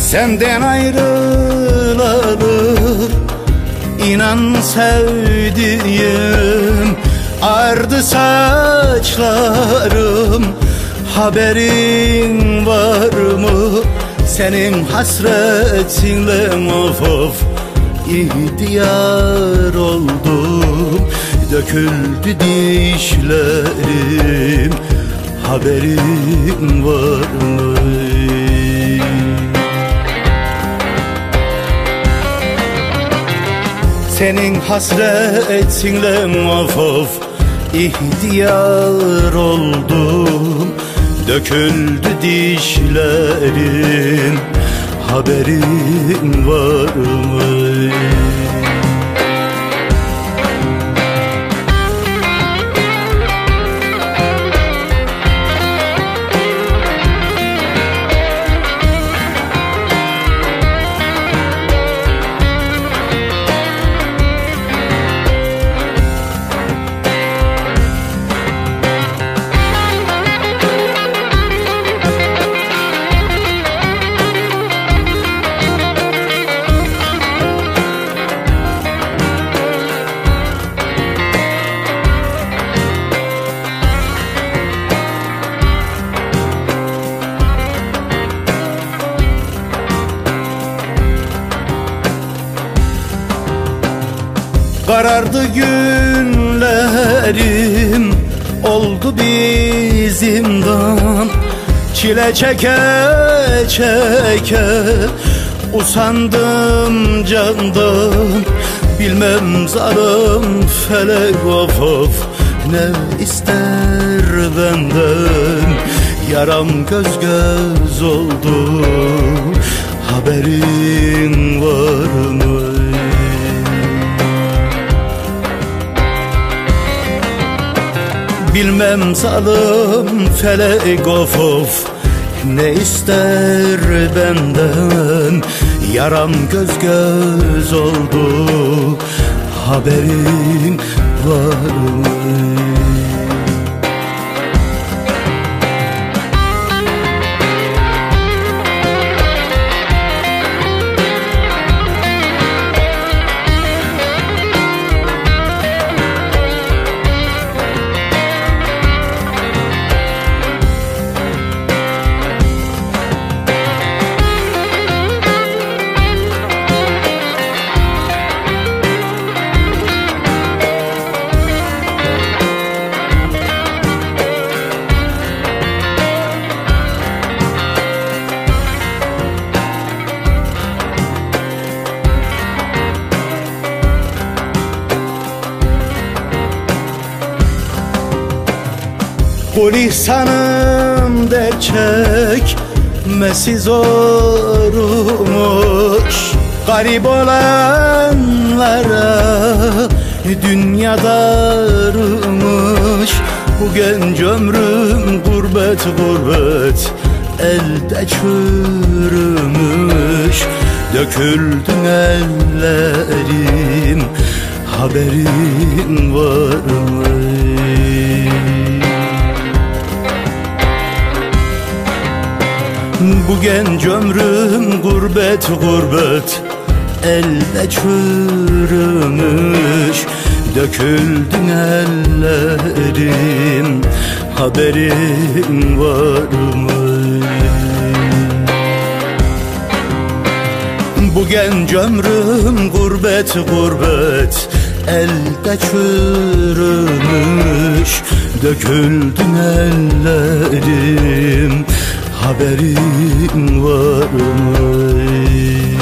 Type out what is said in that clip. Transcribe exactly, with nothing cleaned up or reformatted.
Senden ayrılalı inan sevdiğim, ardı saçlarım, haberin var mı? Senin hasretinle of of ihtiyar oldum, döküldü dişlerim, haberin var mı? Senin hasretinle of of ihtiyar oldum, döküldü dişlerim, haberin var mı? Karardı günlerim, oldu bir zindan, çile çeke çeke usandım candan. Bilmem zalim felek of of ne ister benden, yaram göz göz oldu, haberin var mı? Bilmem zalim felek of of ne ister benden, yaram göz göz oldu, haberin var mı? Kul ihsanım der çekmesi zormuş, garip olanlara dünya darmış. Bu genç ömrüm gurbet gurbet elde çürümüş, döküldün ellerim, haberin var mı? Bu genç ömrüm gurbet gurbet elde çürümüş, döküldün ellerim, haberin var mı? Bu genç ömrüm gurbet gurbet elde çürümüş, döküldün ellerim, haberin var mı?